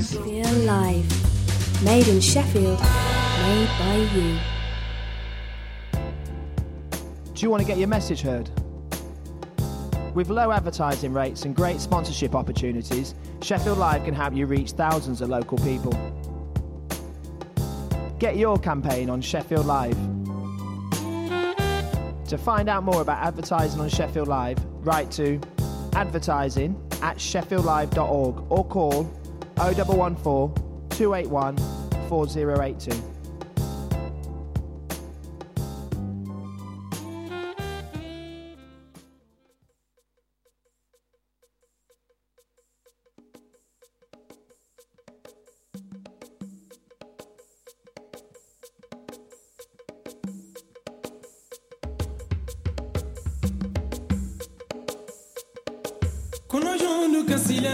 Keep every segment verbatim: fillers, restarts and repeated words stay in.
Feel Live. Made in Sheffield. Made by you. Do you want to get your message heard? With low advertising rates and great sponsorship opportunities, Sheffield Live can help you reach thousands of local people. Get your campaign on Sheffield Live. To find out more about advertising on Sheffield Live, write to advertising at sheffield live dot org or call oh one one four, two eight one, four oh eight two. Kono jondu kasila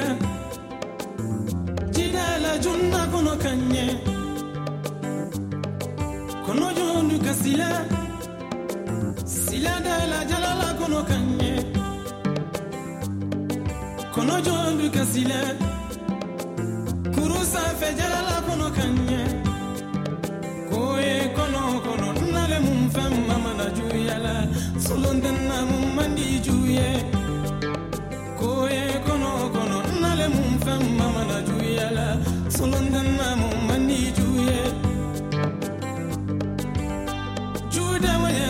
Jidala junna kono kanye Kono jondu kasila Sila dala jalala kono kanye Kono jondu kasila Kurusa fe jalala kono kanye Koe kono kono nale mumfem mama na juyala Solondena mumandi juye Koye kono kono nale mumfem mama na juyala solondana mumani juye jude waya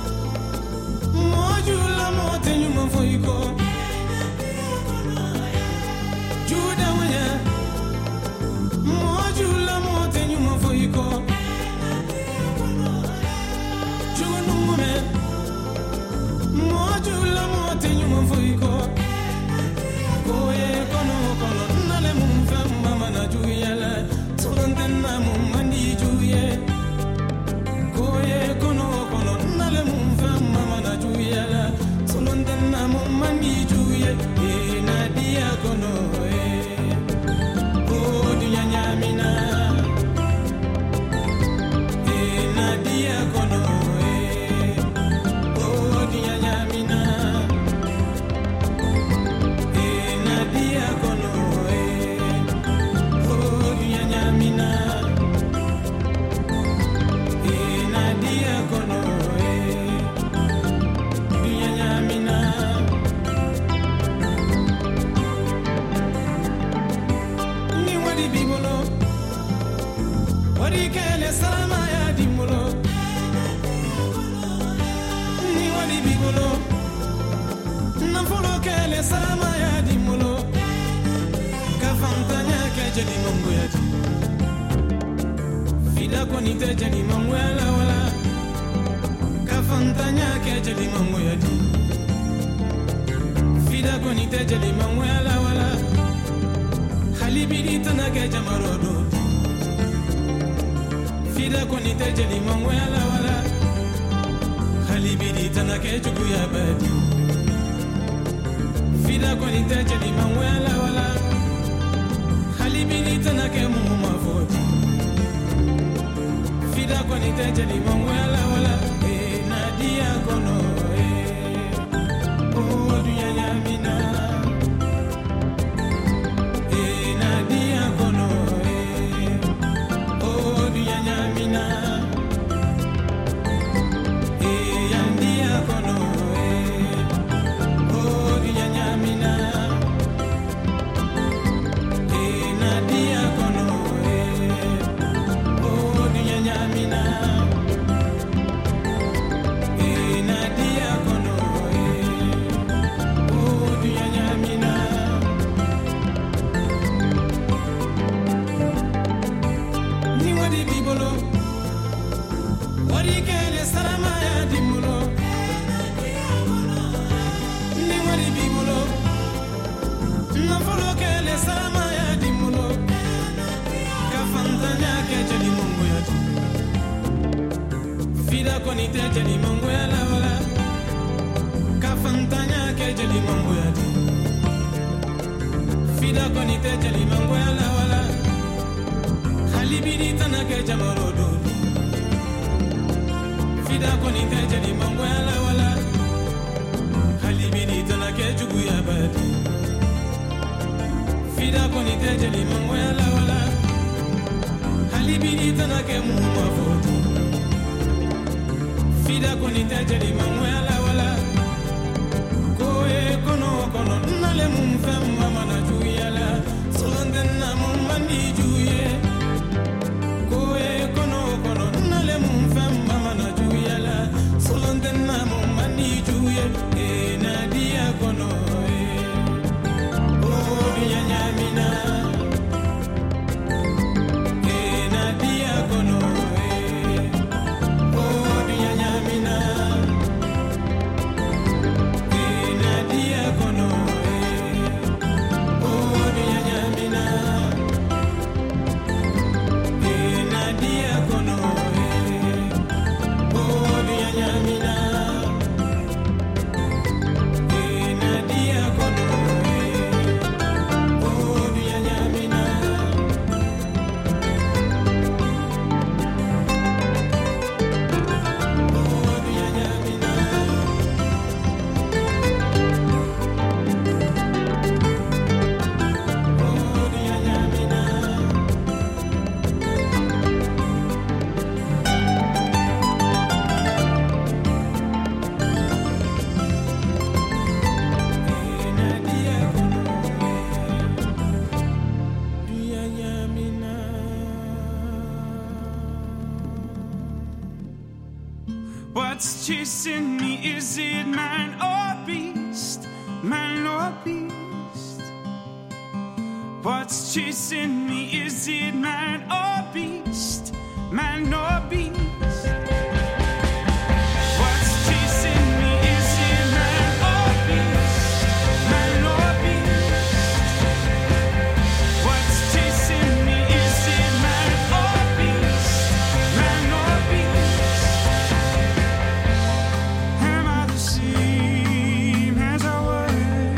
mojula mote nyuma foiko jude waya mojula mote nyuma foiko junu mume mojula mote nyuma foiko Koye kono kono nale mumfem mama na juyala solondena mumani juye Koye kono kono nale mumfem mama na juyala solondena mumani juye e nadia kono e o dunya nyamina e nadia kono e o dunya nyamina Nadia kono e oh dunya nyamina e Nadia kono e dunya nyamina ni wadi bibolo wadi kele salama ya dimolo ni wadi bibolo na folo kele salama ya dimolo Kafantanya kejeli mungu yati Fida koni tejeli mungu yala wala Kafantanya kejeli mungu yati Fida koni tejeli mungu yala wala Halibidi tana keja marodo Fida koni tejeli mungu yala wala Halibidi tana keja kuyabadi Fida koni tejeli mungu yala wala Halibini tanake muhuma foti Fida kwa nitejeli mangwela wala E nadia kono e O dunya nyamina E nadia kono e O dunya nyamina E yandia kono e O dunya nyamina Nadia kono e o dunya nyamina e Nadia kono e o dunya nyamina ni wadi bibolo wadi kele salama ya dimulo ni wadi bibolo na folo kele salama ya dimulo Kafantanya kejeli mungu yati Fida koni tejeli mungu yala wala Kafantanya kejeli mungu yati Fida koni tejeli mungu yala wala Halibidi tana keja marodo Fida koni tejeli mungu yala wala Halibidi tana keja kuyabadi Fida koni tejeli mungu yala wala tana ke mu ma foto fida koni tajali mamwala wala koe kono kono nale mum fam mama na juyala solonde na mum mandi juye koe kono kono nale mum fam mama na juyala solonde na mum mandi juye e na dia kono e o dunya nyamina What's chasing me? Is it man or beast? Man or beast? What's chasing me? Is it man or beast? Man or beast? What's chasing me? Is it man or beast? Man or beast? What's chasing me? Is it man or beast? Man or beast? Am I the same as I was?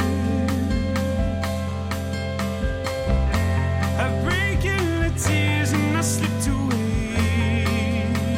I break in the tears and I slipped away.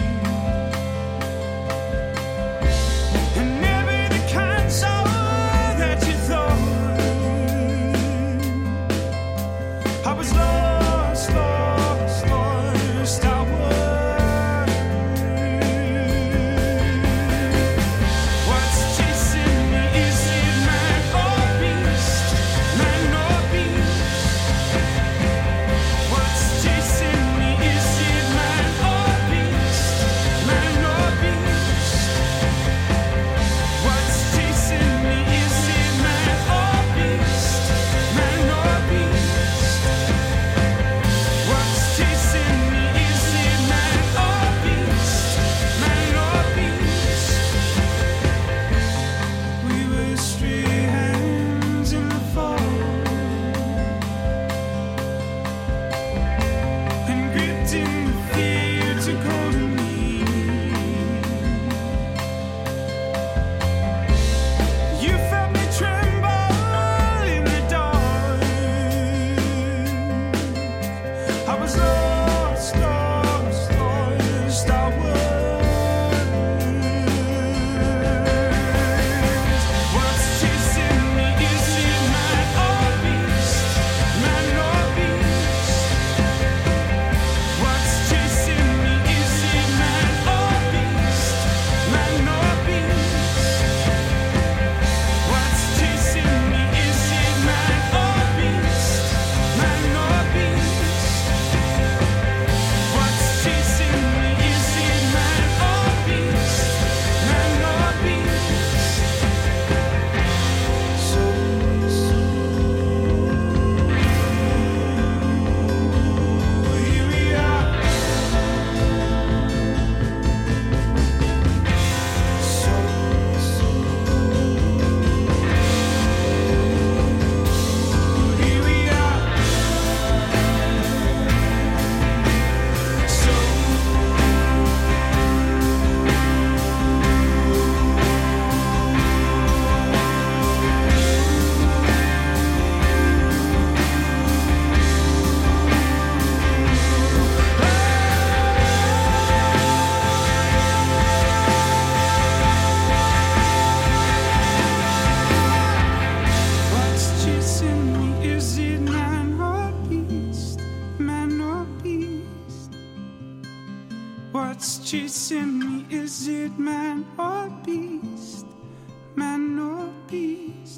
What's chasing me? Is it man or beast? Man or beast?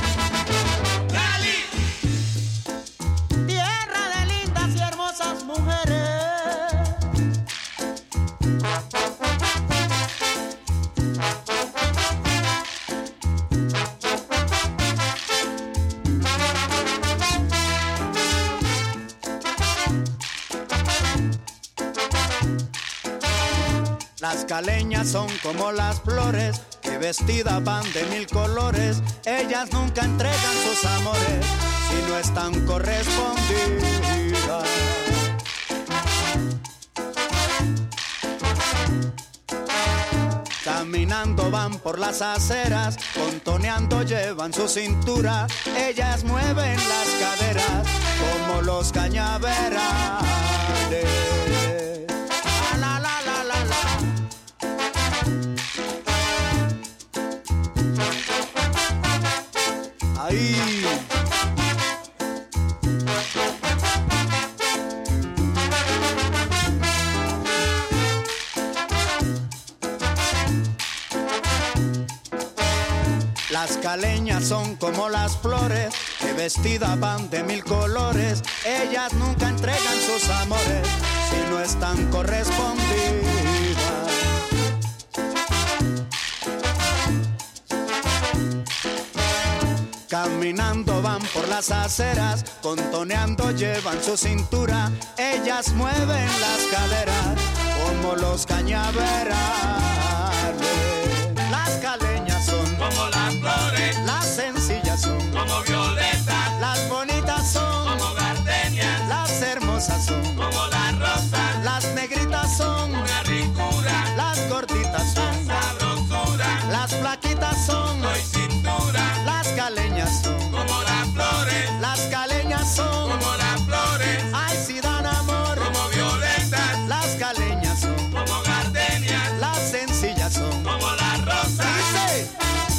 Cali, tierra de lindas y hermosas mujeres. Las caleñas son como las flores que vestidas van de mil colores. Ellas nunca entregan sus amores si no están correspondidas. Caminando van por las aceras, contoneando llevan su cintura. Ellas mueven las caderas como los cañaverales. La, la, la, la, la. Ahí. Las caleñas son como las flores que vestidas van de mil colores. Ellas nunca entregan sus amores si no están correspondidas. Caminando van por las aceras, contoneando llevan su cintura. Ellas mueven las caderas como los cañaverales. Las caleñas son Como las flores, las sencillas son como violetas, las bonitas son como gardenias, las hermosas son como las rosas, las negritas son una ricura, las gorditas son sabrosura, las flaquitas son soy cintura, las caleñas son como las flores, las caleñas son como las flores, ay si dan amor como violetas, las caleñas son como gardenias, las sencillas son como las rosas. dice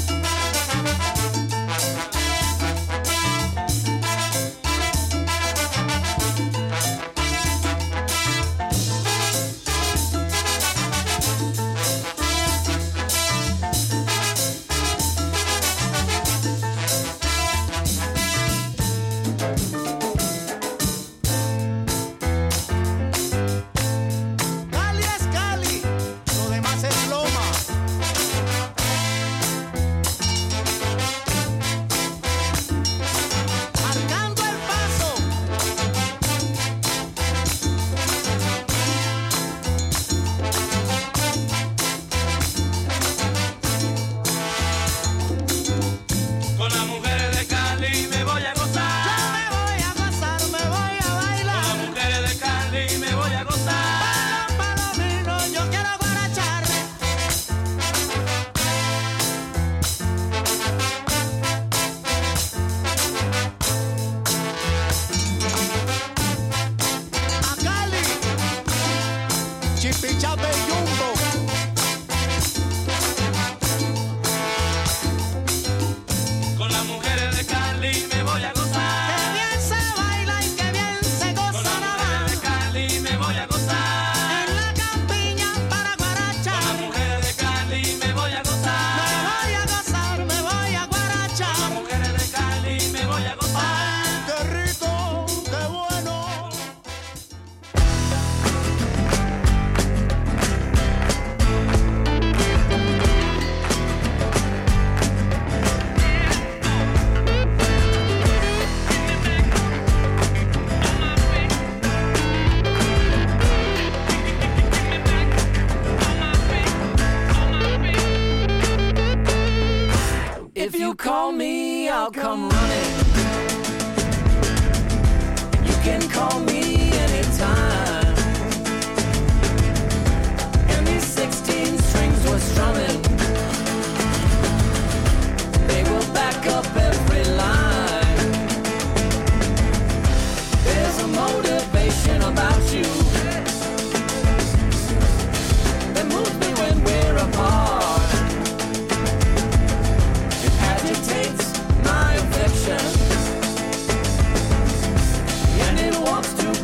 Cali es Cali, lo demás es loma. Marcando el paso. Con las mujeres de Cali me voy a Yo gozar. me voy a gozar, me voy a Con las bailar. mujeres de Cali me voy a gozar. Palomino, yo quiero guaracharme. A Cali, Chipichape Jumbo. Con las mujeres de Cali me voy a Que gozar. bien se baila y que bien se Con goza las nada mujeres más. de Cali me voy a gozar. En la campiña para Con las guarachar. mujeres de Cali me voy a Me gozar. voy a gozar, me voy a Con las guarachar. mujeres de Cali me voy a gozar. Ay, qué rico, qué bueno. If you call me, I'll come running. You can call me anytime. And these sixteen strings were strumming. They will back up every line. There's a motivation about you that moves me when we're apart. It agitates my affection, and it wants to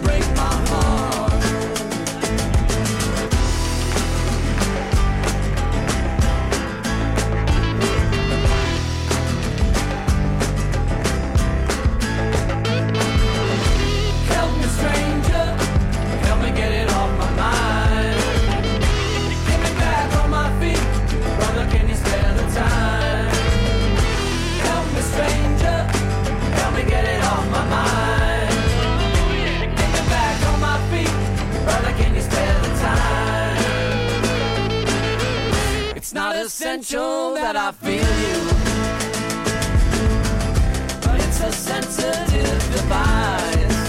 essential that I feel you, but it's a sensitive device.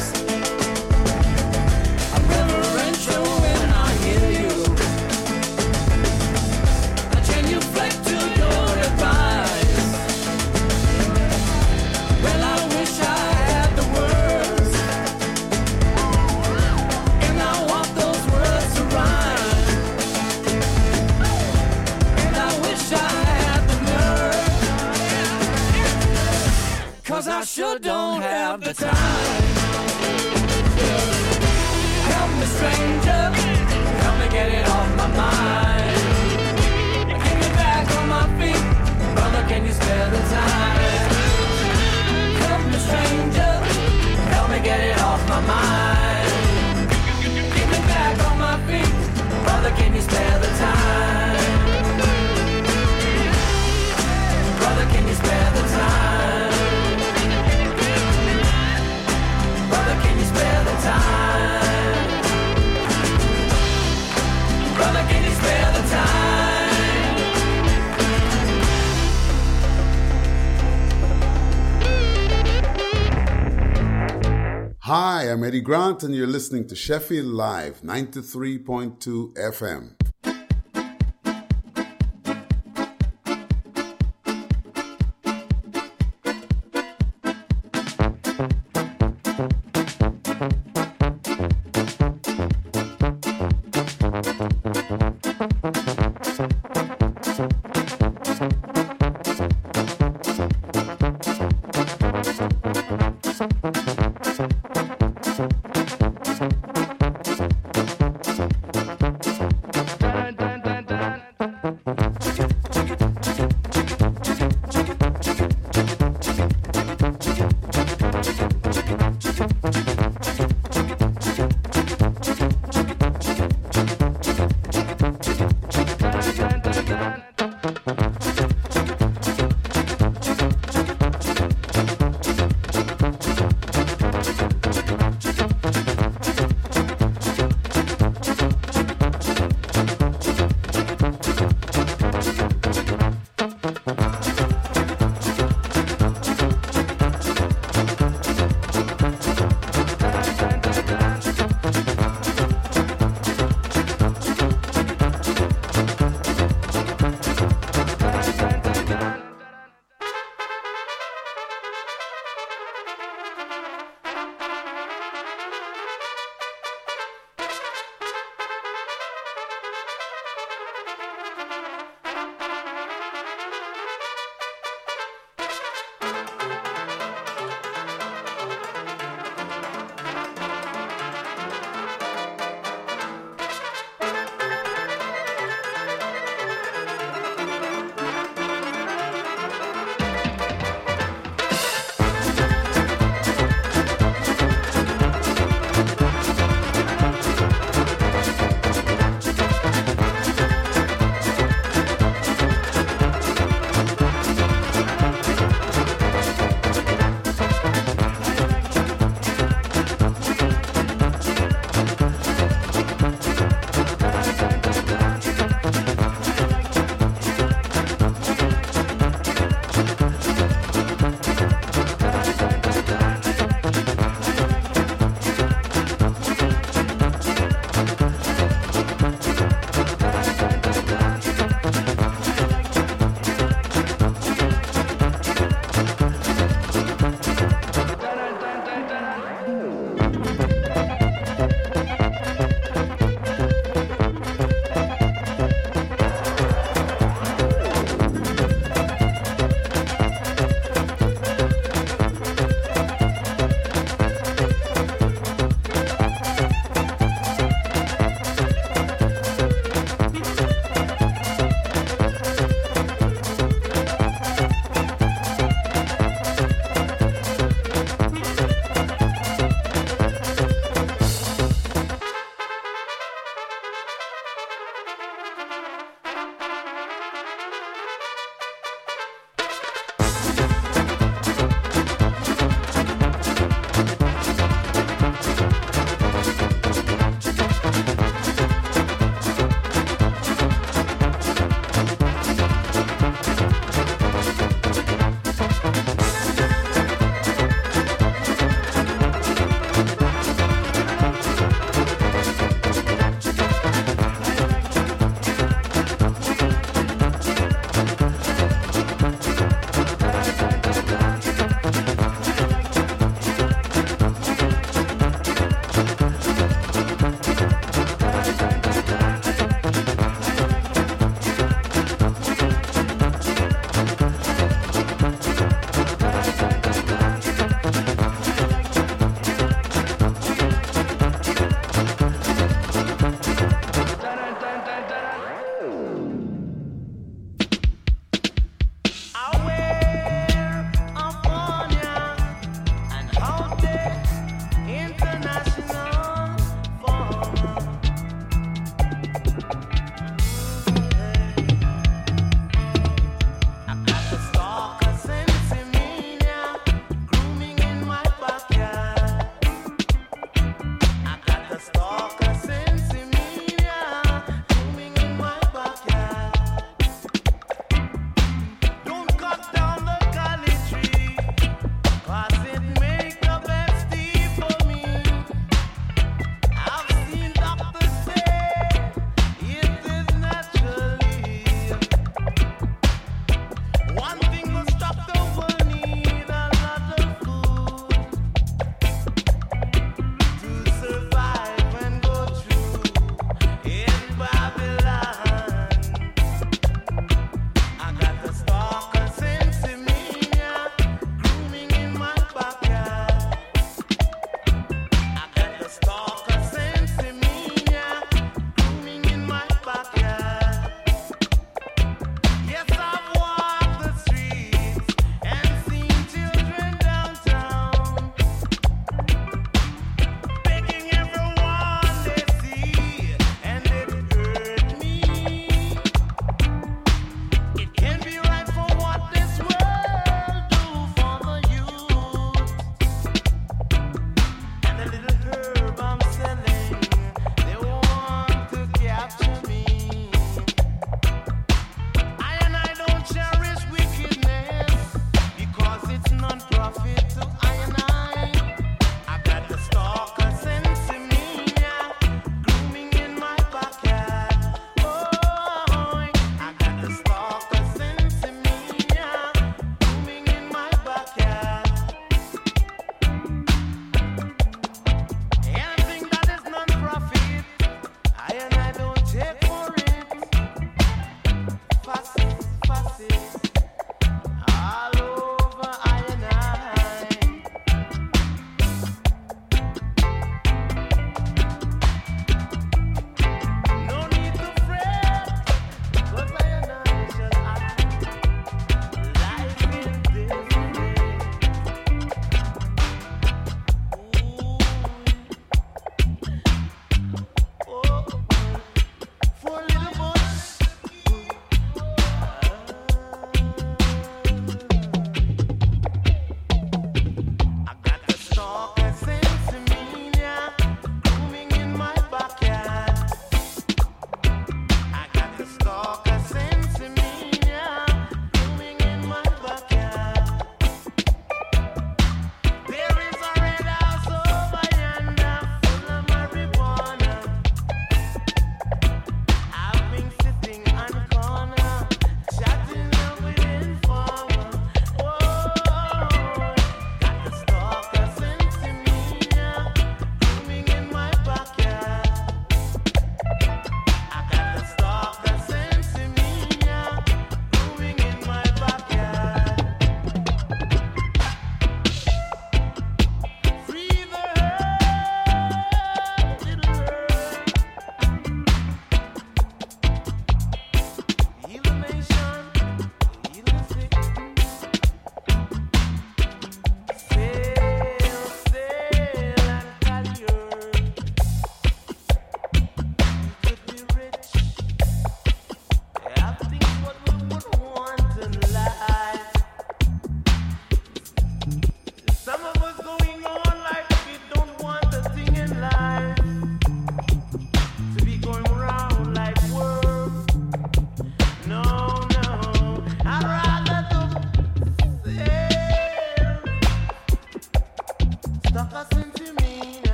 I'm reverential when I hear you, I genuflect to your advice. Well, I wish I had the words, and I want those words to rhyme. And I wish I had the nerve, 'cause I sure don't have the time. Help me, stranger, help me get it off my mind. Get me back on my feet, brother, can you spare the time? Help me, stranger, help me get it off my mind. Get me back on my feet, brother, can you spare the time? Brother, can you spare the time? Brother, can you spare the time? Brother, can you spare the time? Hi, I'm Eddie Grant, and you're listening to Sheffield Live, ninety-three point two F M.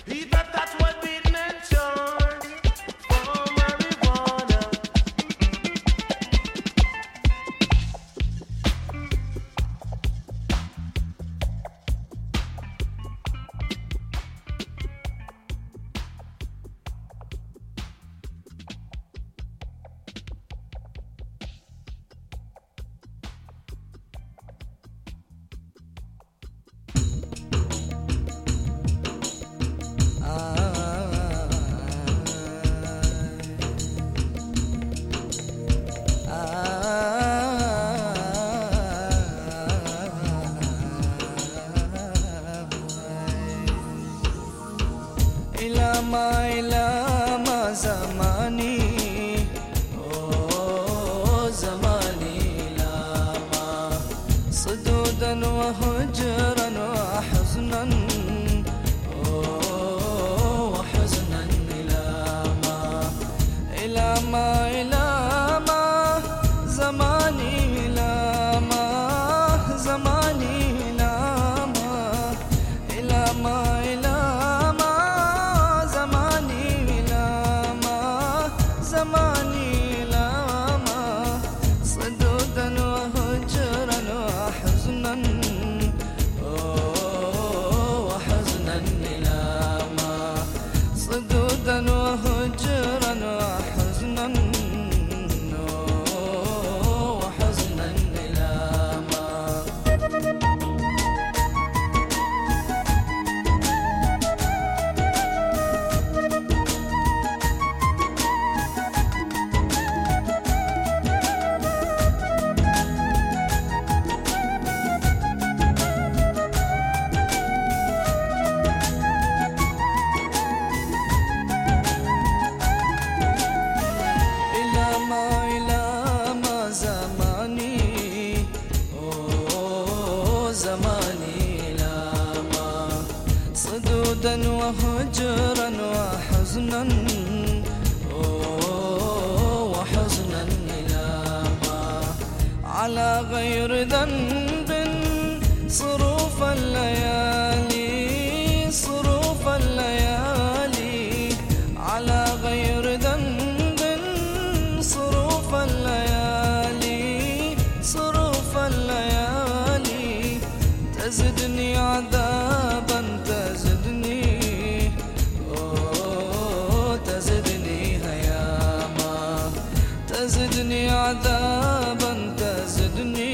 Either that was being mentioned for marijuana. إلى ما إلى ما زماني أوه زماني إلى ما صدودا وهجرا وحزنا أوه وحزنا إلى ما إلى ما إلى ما زماني إلى ما زماني إلى ما إلى ما إلى ما زماني إلى ما زماني إلى ما صدودا وهجرا وحزنا أوه وحزنا إلى ما صدودا وهجرا وحزنا أوه وحزنا إلى ما إلى ما إلى ما زماني أوه زماني إلى ما صدودا وهجرا وحزنا أوه وحزنا إلى ما على غير ذنب صروف الليالي صروف الليالي على غير ذنب صروف الليالي صروف الليالي تزدني عذابا تزدني أوه تزدني هياما تزدني عذابا تزدني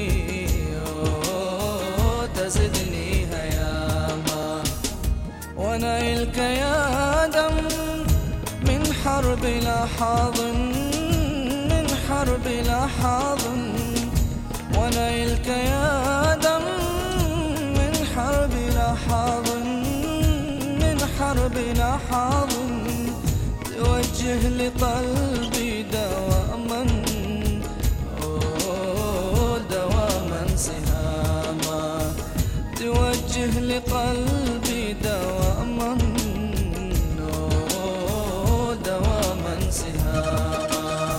أوه تزدني هياما ونيلك يا دم من حرب لحاظ من حرب لحاظ ونيلك يا دم من حرب لحاظ من حرب لحاظ توجه لقلبي دواما أوه دواما سهاما توجه لقلبي دواما أوه دواما سهاما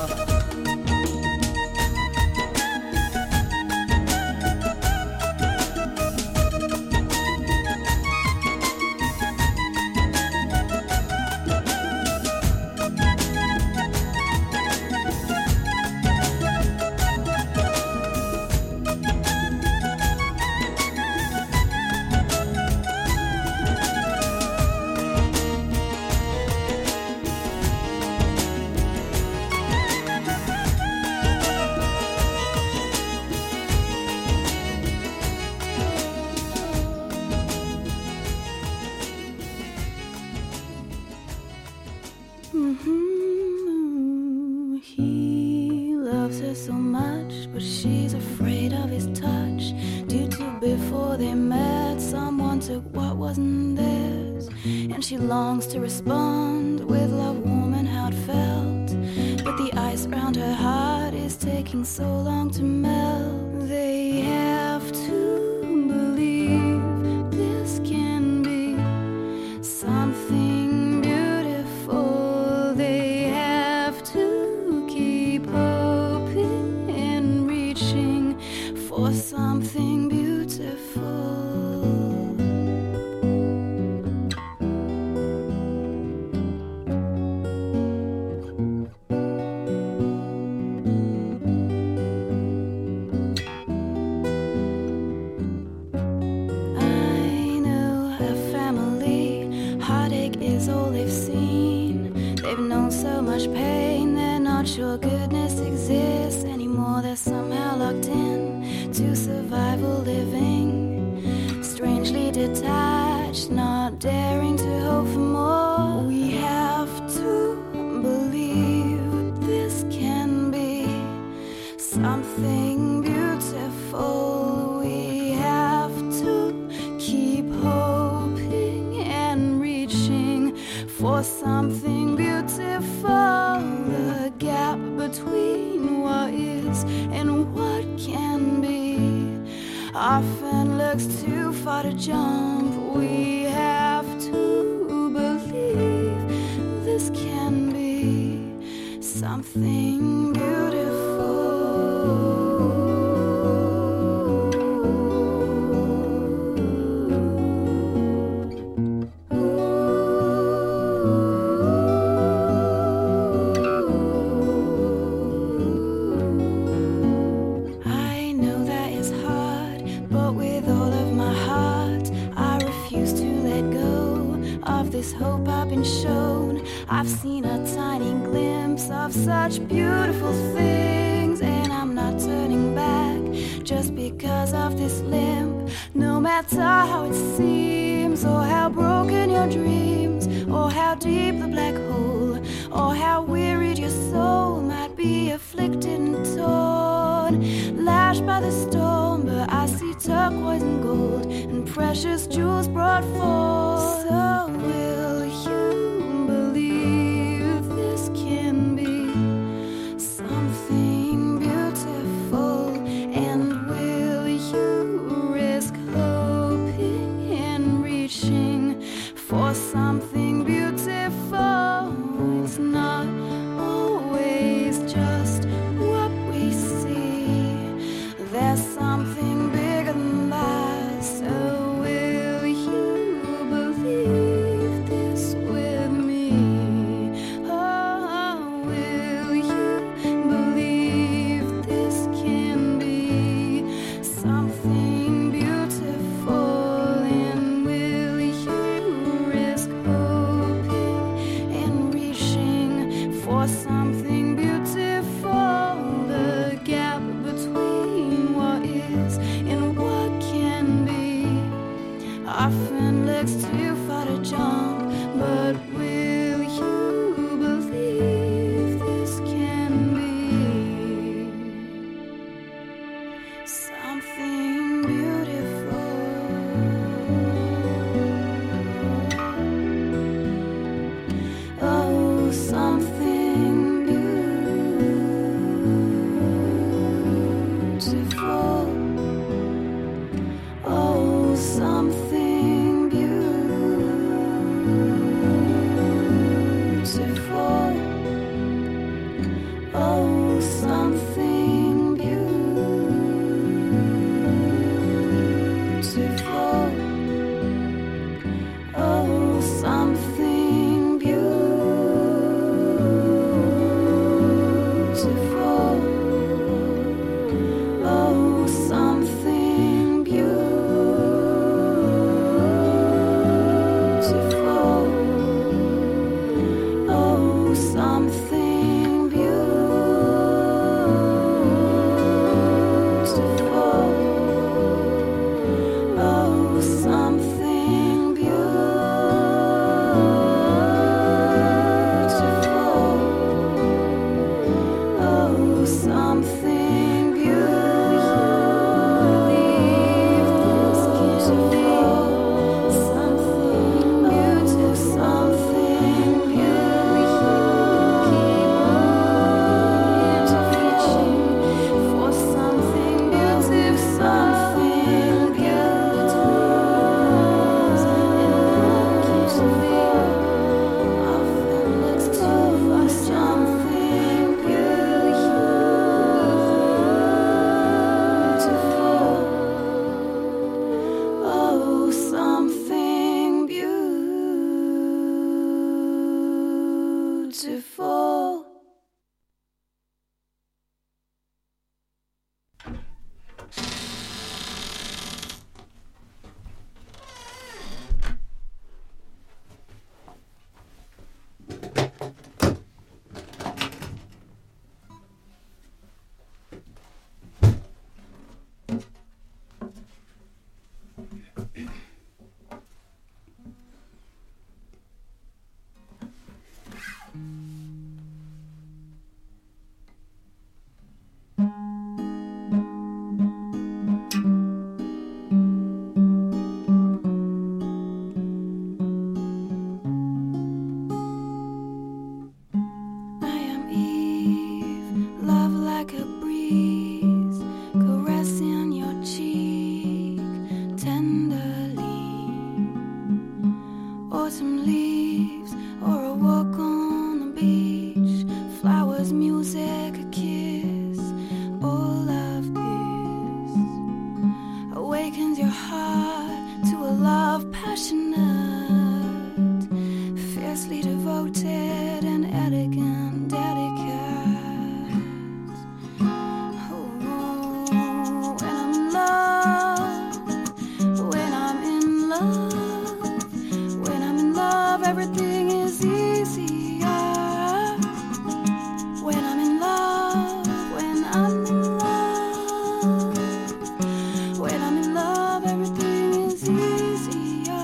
Mhm. He loves her so much, but she's afraid of his touch. Due to before they met, someone took what wasn't theirs, and she longs to respond with love warm and how it felt. But the ice around her heart is taking so long to melt. They have to believe this can be something beautiful. They have to keep hoping and reaching for something beautiful. pain, they're not sure goodness exists anymore. They're somehow locked in to survival living, strangely detached, not daring to hope for more. We have to believe this can be something beautiful. We have to keep hoping and reaching for something beautiful. The gap between what is and what can be often looks too far to jump. We have to believe this can be something beautiful. I know that is hard, but with all of my heart, I refuse to let go of this hope I've been shown. I've seen a tiny glimpse of such beautiful things, and I'm not turning back just because of this limp. No matter how it seems, or how broken your dreams, or how deep the black hole, or how wearied your soul might be, afflicted and torn, lashed by the storm. But I see turquoise and gold and precious jewels brought forth. So will you believe this can be something beautiful? And will you risk hoping and reaching for something beautiful? It's not always just what we see. There's something bigger than that. So will you believe this with me? Oh, will you believe this can be something beautiful? And will you risk hoping and reaching for something beautiful? The gap between what is and what can be often looks too far to jump. But will you believe this can be something beautiful? Oh, something beautiful. Oh, something beautiful. Oh, something beautiful. Oh, something beautiful. Oh, something beautiful. Oh, something beautiful. Oh, something beautiful. Oh, something beautiful. Believe this can be something beautiful, something beautiful. Keep reaching for something beautiful, something beautiful. And keeps me often looks too far, something beautiful. Oh, something beautiful. autumn leaves or a walk on the beach, flowers, music, a kiss, all of this awakens your heart to a love passionate, fiercely devoted and elegant, delicate. Everything is easier when I'm in love, when I'm in love, when I'm in love, everything is easier.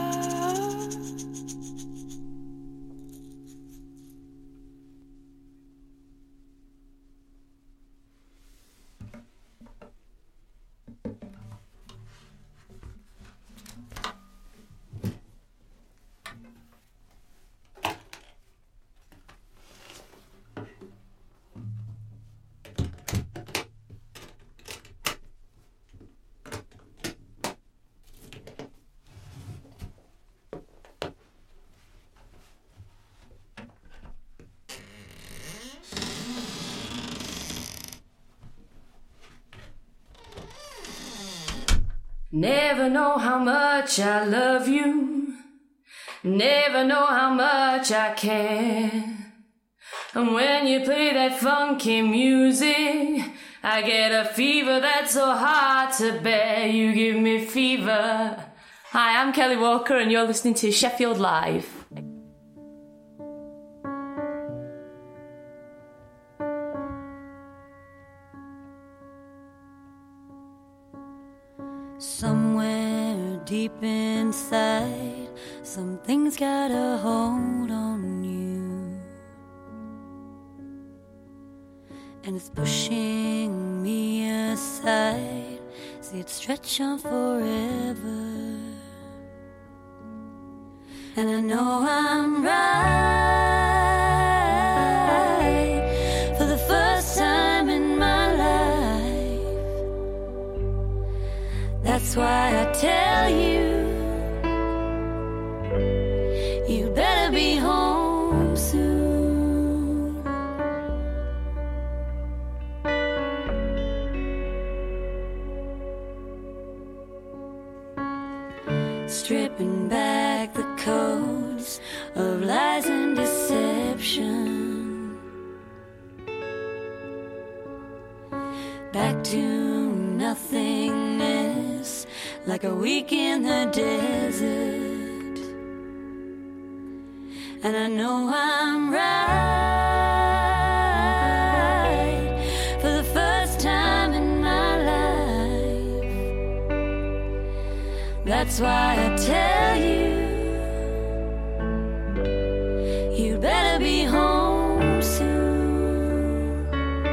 Never know how much I love you, never know how much I care. And when you play that funky music, I get a fever that's so hard to bear. You give me fever. Hi, I'm Kelly Walker and you're listening to Sheffield Live. Somewhere deep inside, something's got a hold on you, and it's pushing me aside. See it stretch on forever, and I know I'm right for the first time in my life. That's why I tell you, you better be home soon. Stripping back the codes of lies and deception, back to nothingness, like a week in the desert. And I know I'm right for the first time in my life. That's why I tell you, you better be home soon.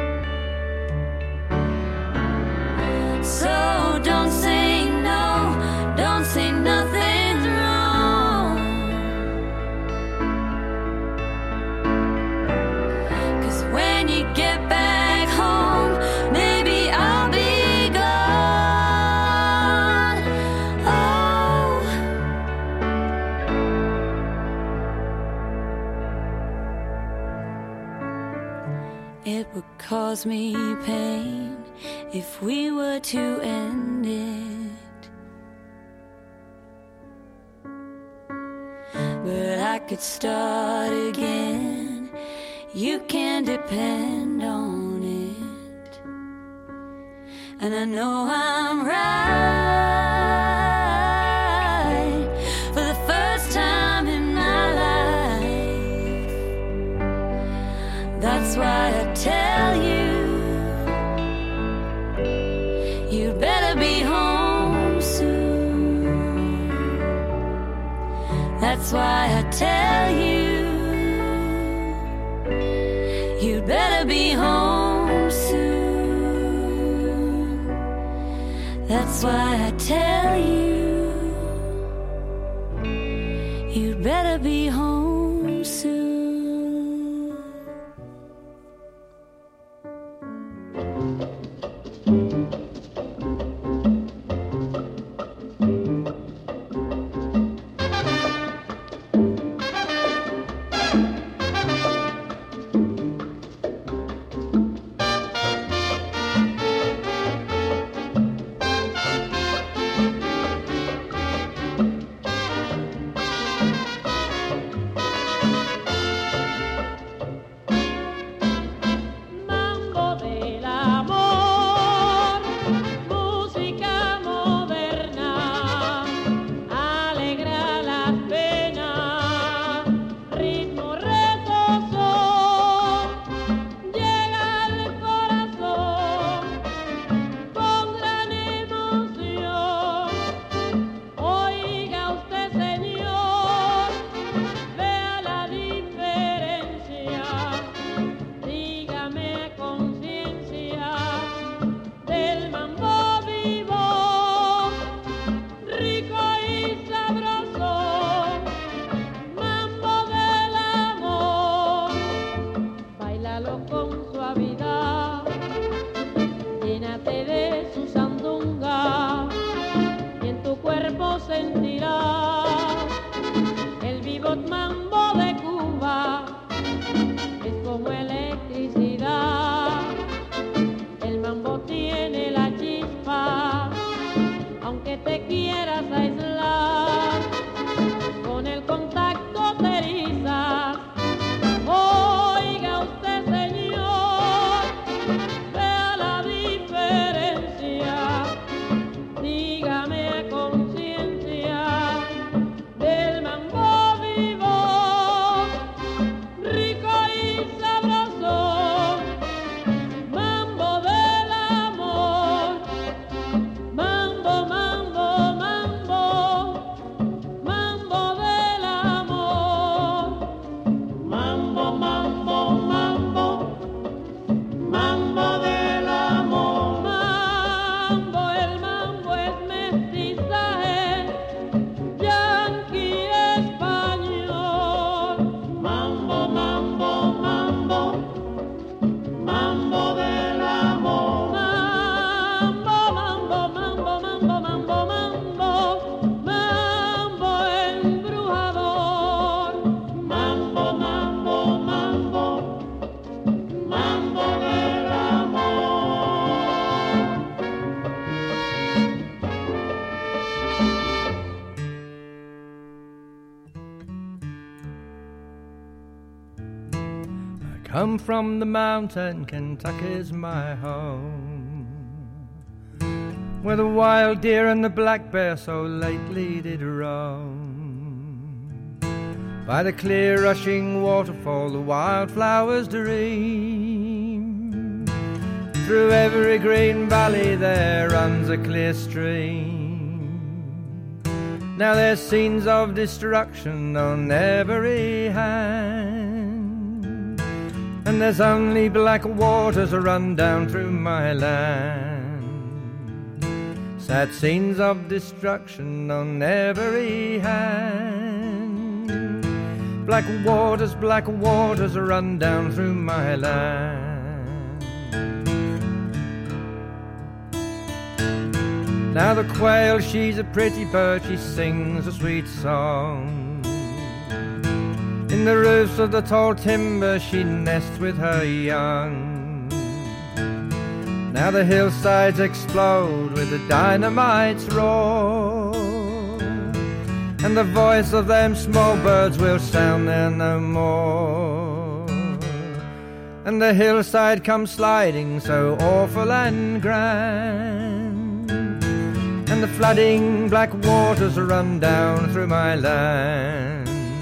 So don't say no, don't say nothing's wrong, 'cause when you get back home, maybe I'll be gone. Oh, it would cause me pain if we were to end it, but I could start again. You can depend on it, and I know I'm right for the first time in my life. That's why I tell you, you better be home soon. That's why I tell you, you better be home soon. That's why I tell you, you better be home soon. Come from the mountain, Kentucky's my home, where the wild deer and the black bear so lately did roam. By the clear rushing waterfall the wildflowers dream. Through every green valley there runs a clear stream. Now there's scenes of destruction on every hand, and there's only black waters run down through my land. Sad scenes of destruction on every hand. Black waters, black waters run down through my land. Now the quail, she's a pretty bird, she sings a sweet song. In the roofs of the tall timber she nests with her young. Now the hillsides explode with the dynamite's roar, and the voice of them small birds will sound there no more. And the hillside comes sliding so awful and grand, and the flooding black waters run down through my land.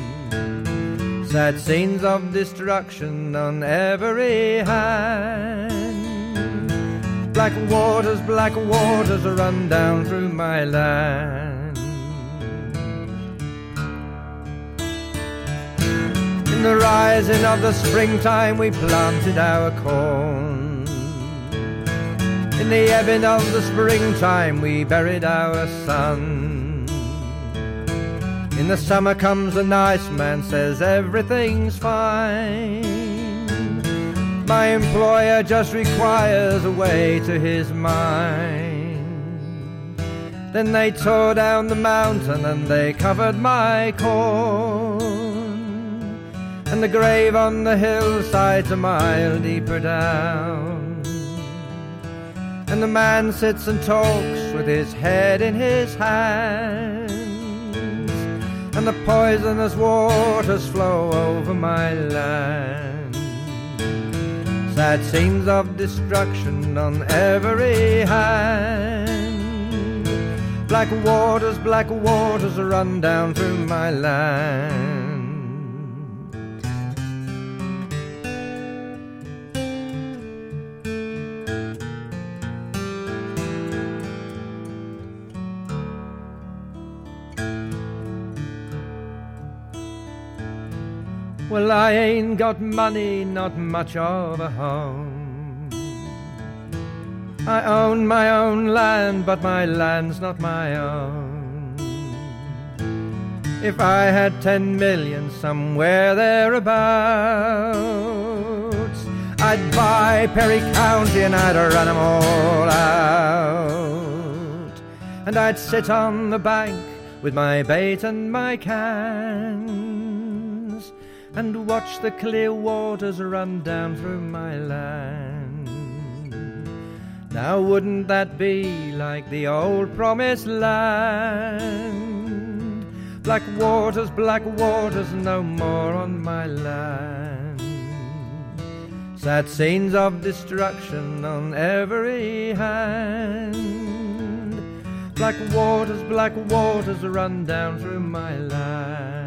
Sad scenes of destruction on every hand. Black waters, black waters run down through my land. In the rising of the springtime we planted our corn. In the ebbing of the springtime we buried our sun. In the summer comes a nice man, says everything's fine. My employer just requires a way to his mind. Then they tore down the mountain and they covered my corn. and the grave on the hillside's a mile deeper down. And the man sits and talks with his head in his hands, and the poisonous waters flow over my land. Sad scenes of destruction on every hand. Black waters, black waters run down through my land. Well, I ain't got money, not much of a home. I own my own land, but my land's not my own. If I had ten million somewhere thereabouts, I'd buy Perry County and I'd run 'em all out. And I'd sit on the bank with my bait and my cans, and watch the clear waters run down through my land. Now wouldn't that be like the old promised land? Black waters, black waters, no more on my land. Sad scenes of destruction on every hand. Black waters, black waters run down through my land.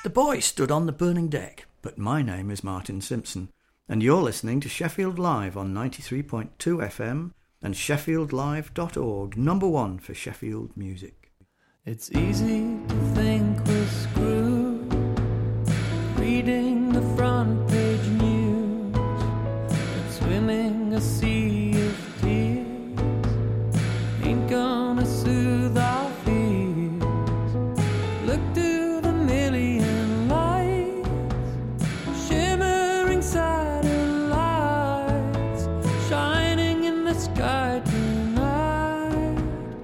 The boy stood on the burning deck, but my name is Martin Simpson, and you're listening to Sheffield Live on ninety-three point two F M and sheffield live dot org, number one for Sheffield music. It's easy to think we're screwed, reading the front page news, and swimming a sea of tears ain't gonna soothe our fears. Look to the million lights, shimmering satellites, shining in the sky tonight.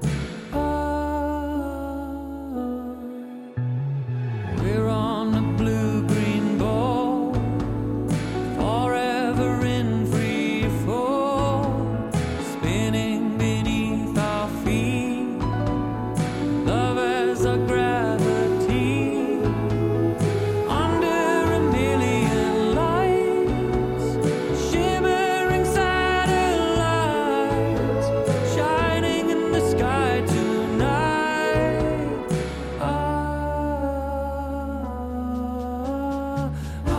Ah, we're on a blue-green ball, forever in free fall, spinning beneath our feet. Love as a gravity, under a million lights, shimmering satellites, shining in the sky tonight. Ah, ah,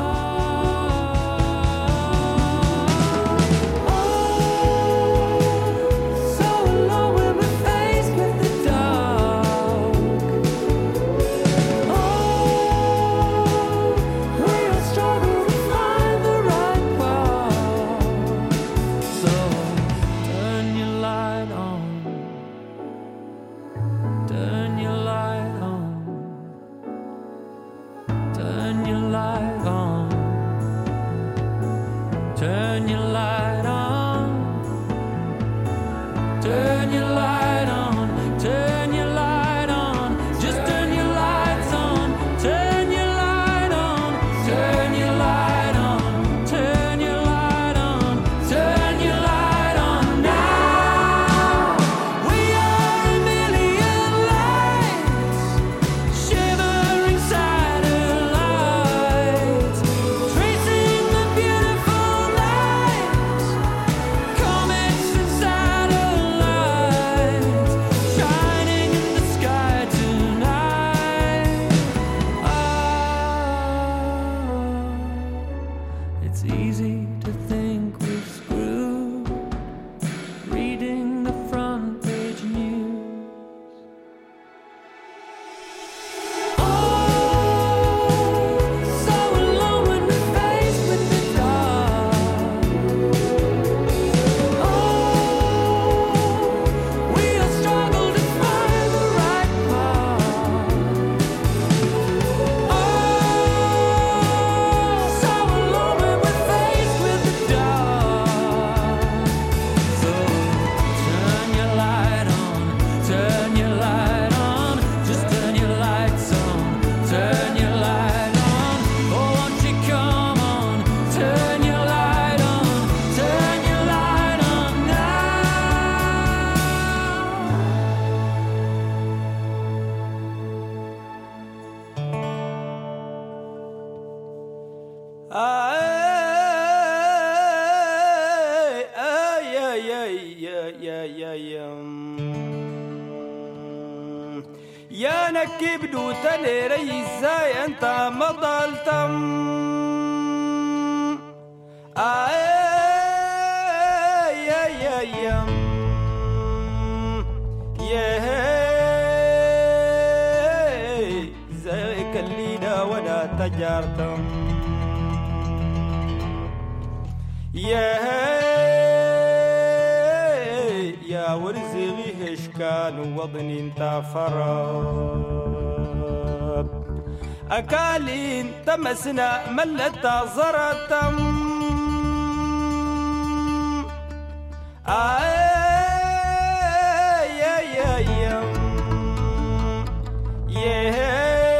ah. So alone when we're faced with the dark. Oh, we'll struggle to find the right path. So turn your light on, turn your light on, turn your light on, turn your light on, turn your light on, turn your light on, just turn your lights on, turn your light on, turn your light on, turn your light on, turn your light on now. We are a million lights, shimmering satellites, tracing the beautiful nights, comets and satellites, shining in the sky tonight. Ah, it's easy to think we're screwed, reading the front page news. Oh, so alone when we're faced with the dark. Oh, we'll struggle to find the right path. Oh, so alone when we're faced with the dark. So turn your light on, turn your light on, just turn your lights on, turn your light on. Oh, won't you come on, turn your light on, turn your light on now. Ay, ay, ay, ay, ay, ay, ay, um. يا نكب دوتا نيري ازاي انت ما ضلتم. آي يا يا يا يا زيك اللينا وانا تجارتم. يا يا ورزقي هشكان وضني انت فراب أكالين تمسنا ملت زرتم. آي يا يا يا يا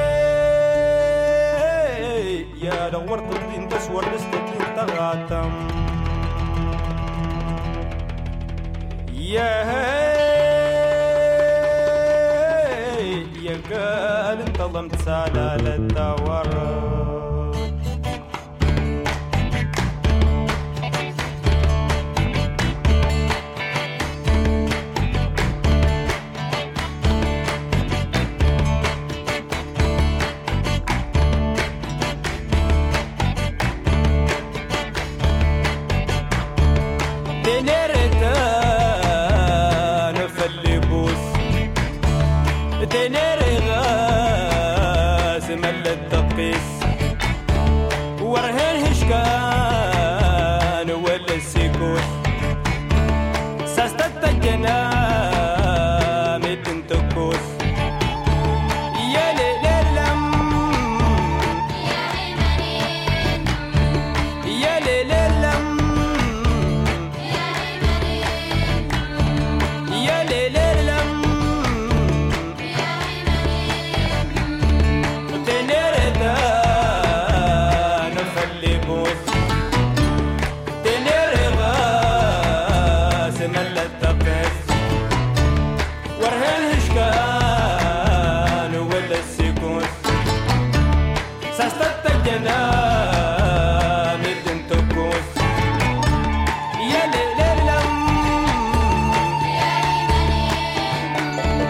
يا دورت الدين تسور لستين تغاتم. يا يا قال انتظمت سالة الدور. تنيري غاس ملت تقيس ورهن هشكان ولا السيكوت ساستت الجنان